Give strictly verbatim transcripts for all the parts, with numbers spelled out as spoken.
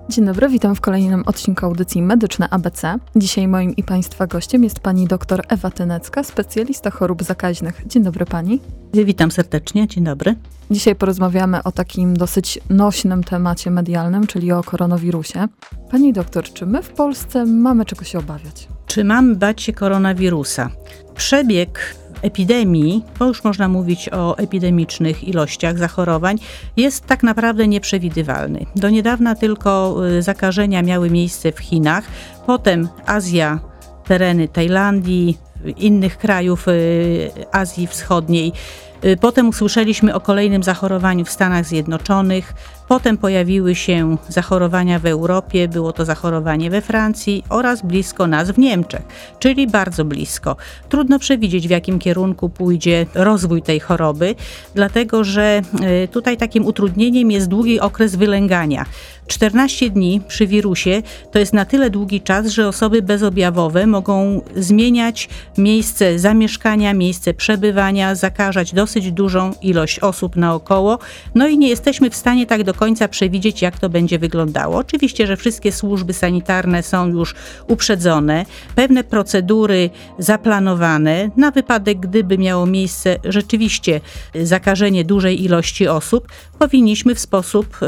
Dzień dobry, witam w kolejnym odcinku audycji Medyczne A B C. Dzisiaj moim i Państwa gościem jest pani dr Ewa Tynecka, specjalista chorób zakaźnych. Dzień dobry pani. Witam serdecznie, dzień dobry. Dzisiaj porozmawiamy o takim dosyć nośnym temacie medialnym, czyli o koronawirusie. Pani doktor, czy my w Polsce mamy czego się obawiać? Czy mamy bać się koronawirusa? Przebieg epidemii, bo już można mówić o epidemicznych ilościach zachorowań, jest tak naprawdę nieprzewidywalny. Do niedawna tylko zakażenia miały miejsce w Chinach, potem Azja, tereny Tajlandii, innych krajów Azji Wschodniej. Potem usłyszeliśmy o kolejnym zachorowaniu w Stanach Zjednoczonych, potem pojawiły się zachorowania w Europie, było to zachorowanie we Francji oraz blisko nas w Niemczech, czyli bardzo blisko. Trudno przewidzieć, w jakim kierunku pójdzie rozwój tej choroby, dlatego że tutaj takim utrudnieniem jest długi okres wylęgania. czternaście dni przy wirusie to jest na tyle długi czas, że osoby bezobjawowe mogą zmieniać miejsce zamieszkania, miejsce przebywania, zakażać dosyć dużą ilość osób naokoło, no i nie jesteśmy w stanie tak do końca przewidzieć, jak to będzie wyglądało. Oczywiście, że wszystkie służby sanitarne są już uprzedzone, pewne procedury zaplanowane na wypadek, gdyby miało miejsce rzeczywiście zakażenie dużej ilości osób, powinniśmy w sposób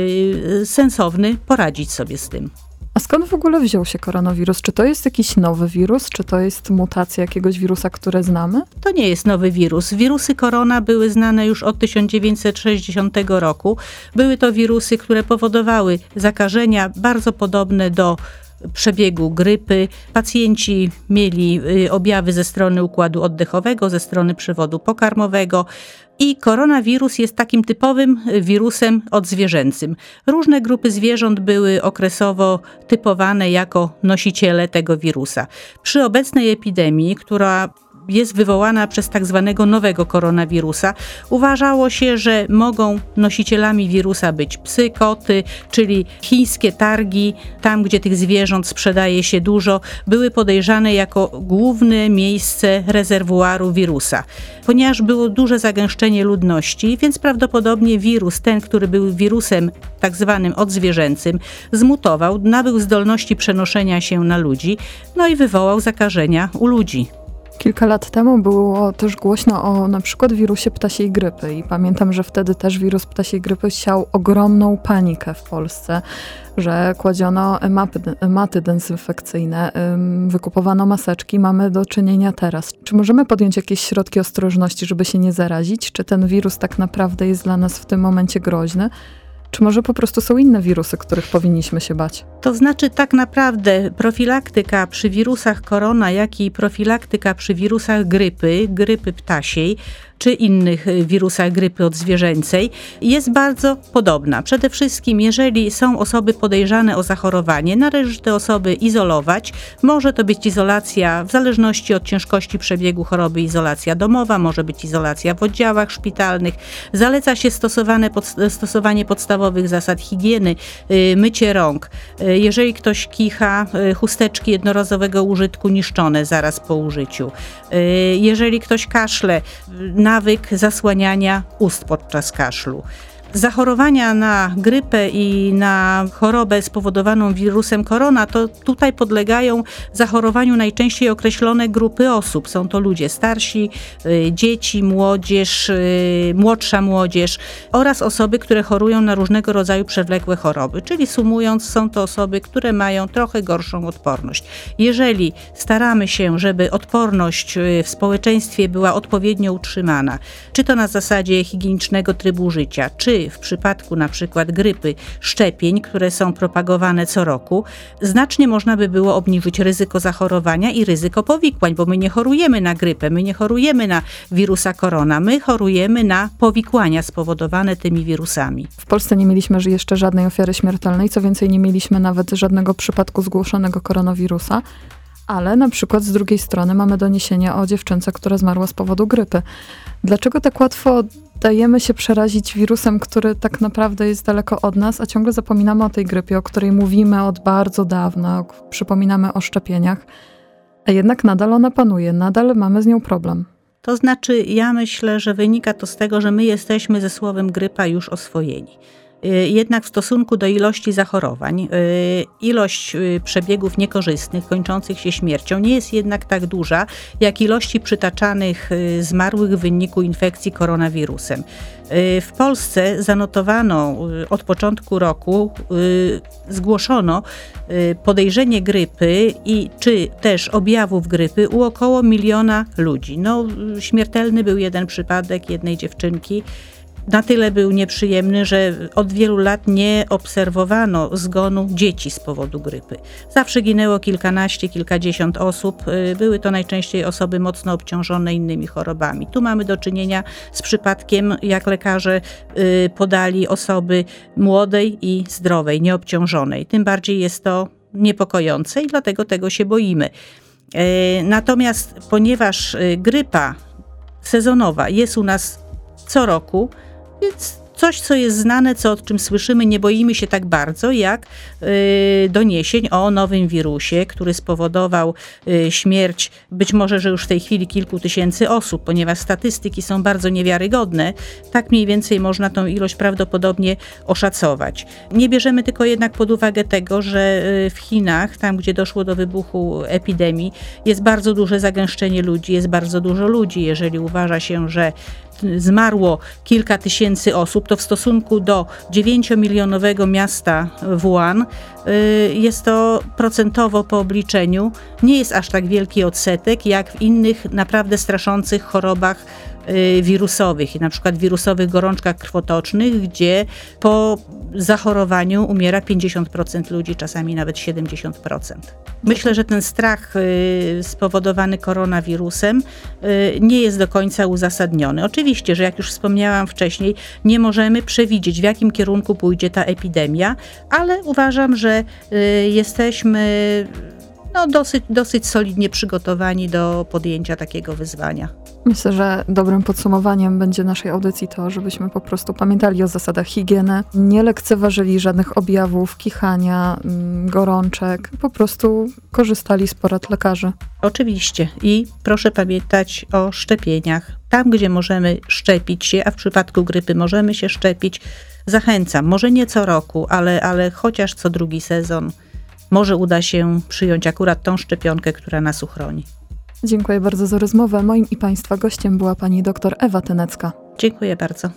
yy, sensowny poradzić sobie z tym. A skąd w ogóle wziął się koronawirus? Czy to jest jakiś nowy wirus? Czy to jest mutacja jakiegoś wirusa, które znamy? To nie jest nowy wirus. Wirusy korona były znane już od tysiąc dziewięćset sześćdziesiątego roku. Były to wirusy, które powodowały zakażenia bardzo podobne do przebiegu grypy. Pacjenci mieli objawy ze strony układu oddechowego, ze strony przewodu pokarmowego. I koronawirus jest takim typowym wirusem odzwierzęcym. Różne grupy zwierząt były okresowo typowane jako nosiciele tego wirusa. Przy obecnej epidemii, która jest wywołana przez tak zwanego nowego koronawirusa, uważało się, że mogą nosicielami wirusa być psy, koty, czyli chińskie targi, tam gdzie tych zwierząt sprzedaje się dużo, były podejrzane jako główne miejsce rezerwuaru wirusa. Ponieważ było duże zagęszczenie ludności, więc prawdopodobnie wirus, ten, który był wirusem tak zwanym odzwierzęcym, zmutował, nabył zdolności przenoszenia się na ludzi, no i wywołał zakażenia u ludzi. Kilka lat temu było też głośno o na przykład wirusie ptasiej grypy i pamiętam, że wtedy też wirus ptasiej grypy siał ogromną panikę w Polsce, że kładziono mapy, maty dezynfekcyjne, wykupowano maseczki, mamy do czynienia teraz. Czy możemy podjąć jakieś środki ostrożności, żeby się nie zarazić? Czy ten wirus tak naprawdę jest dla nas w tym momencie groźny? Czy może po prostu są inne wirusy, których powinniśmy się bać? To znaczy tak naprawdę profilaktyka przy wirusach korona, jak i profilaktyka przy wirusach grypy, grypy ptasiej, czy innych wirusach grypy odzwierzęcej jest bardzo podobna. Przede wszystkim, jeżeli są osoby podejrzane o zachorowanie, należy te osoby izolować. Może to być izolacja w zależności od ciężkości przebiegu choroby, izolacja domowa, może być izolacja w oddziałach szpitalnych. Zaleca się stosowane, pod, stosowanie podstawowych zasad higieny, mycie rąk. Jeżeli ktoś kicha, chusteczki jednorazowego użytku niszczone zaraz po użyciu. Jeżeli ktoś kaszle, nawyk zasłaniania ust podczas kaszlu. Zachorowania na grypę i na chorobę spowodowaną wirusem korona, to tutaj podlegają zachorowaniu najczęściej określone grupy osób. Są to ludzie starsi, dzieci, młodzież, młodsza młodzież oraz osoby, które chorują na różnego rodzaju przewlekłe choroby. Czyli sumując, są to osoby, które mają trochę gorszą odporność. Jeżeli staramy się, żeby odporność w społeczeństwie była odpowiednio utrzymana, czy to na zasadzie higienicznego trybu życia, czy w przypadku na przykład grypy szczepień, które są propagowane co roku, znacznie można by było obniżyć ryzyko zachorowania i ryzyko powikłań, bo my nie chorujemy na grypę, my nie chorujemy na wirusa korona, my chorujemy na powikłania spowodowane tymi wirusami. W Polsce nie mieliśmy jeszcze żadnej ofiary śmiertelnej, co więcej nie mieliśmy nawet żadnego przypadku zgłoszonego koronawirusa. Ale na przykład z drugiej strony mamy doniesienia o dziewczynce, która zmarła z powodu grypy. Dlaczego tak łatwo dajemy się przerazić wirusem, który tak naprawdę jest daleko od nas, a ciągle zapominamy o tej grypie, o której mówimy od bardzo dawna, przypominamy o szczepieniach, a jednak nadal ona panuje, nadal mamy z nią problem. To znaczy, ja myślę, że wynika to z tego, że my jesteśmy ze słowem grypa już oswojeni. Jednak w stosunku do ilości zachorowań, ilość przebiegów niekorzystnych, kończących się śmiercią nie jest jednak tak duża, jak ilości przytaczanych zmarłych w wyniku infekcji koronawirusem. W Polsce zanotowano od początku roku, zgłoszono podejrzenie grypy i czy też objawów grypy u około miliona ludzi. No, śmiertelny był jeden przypadek jednej dziewczynki. Na tyle był nieprzyjemny, że od wielu lat nie obserwowano zgonu dzieci z powodu grypy. Zawsze ginęło kilkanaście, kilkadziesiąt osób. Były to najczęściej osoby mocno obciążone innymi chorobami. Tu mamy do czynienia z przypadkiem, jak lekarze podali, osoby młodej i zdrowej, nieobciążonej. Tym bardziej jest to niepokojące i dlatego tego się boimy. Natomiast ponieważ grypa sezonowa jest u nas co roku, więc coś, co jest znane, co o czym słyszymy, nie boimy się tak bardzo, jak y, doniesień o nowym wirusie, który spowodował y, śmierć być może, że już w tej chwili kilku tysięcy osób, ponieważ statystyki są bardzo niewiarygodne. Tak mniej więcej można tą ilość prawdopodobnie oszacować. Nie bierzemy tylko jednak pod uwagę tego, że y, w Chinach, tam gdzie doszło do wybuchu epidemii, jest bardzo duże zagęszczenie ludzi, jest bardzo dużo ludzi. Jeżeli uważa się, że zmarło kilka tysięcy osób, to w stosunku do dziewięciomilionowego miasta Wuhan jest to procentowo po obliczeniu nie jest aż tak wielki odsetek jak w innych naprawdę straszących chorobach wirusowych, na przykład wirusowych gorączkach krwotocznych, gdzie po zachorowaniu umiera pięćdziesiąt procent ludzi, czasami nawet siedemdziesiąt procent. Myślę, że ten strach spowodowany koronawirusem nie jest do końca uzasadniony. Oczywiście, że jak już wspomniałam wcześniej, nie możemy przewidzieć, w jakim kierunku pójdzie ta epidemia, ale uważam, że jesteśmy no, dosyć, dosyć solidnie przygotowani do podjęcia takiego wyzwania. Myślę, że dobrym podsumowaniem będzie naszej audycji to, żebyśmy po prostu pamiętali o zasadach higieny, nie lekceważyli żadnych objawów kichania, gorączek, po prostu korzystali z porad lekarzy. Oczywiście i proszę pamiętać o szczepieniach. Tam, gdzie możemy szczepić się, a w przypadku grypy możemy się szczepić, zachęcam, może nie co roku, ale, ale chociaż co drugi sezon, może uda się przyjąć akurat tą szczepionkę, która nas uchroni. Dziękuję bardzo za rozmowę. Moim i Państwa gościem była pani dr Ewa Tynecka. Dziękuję bardzo.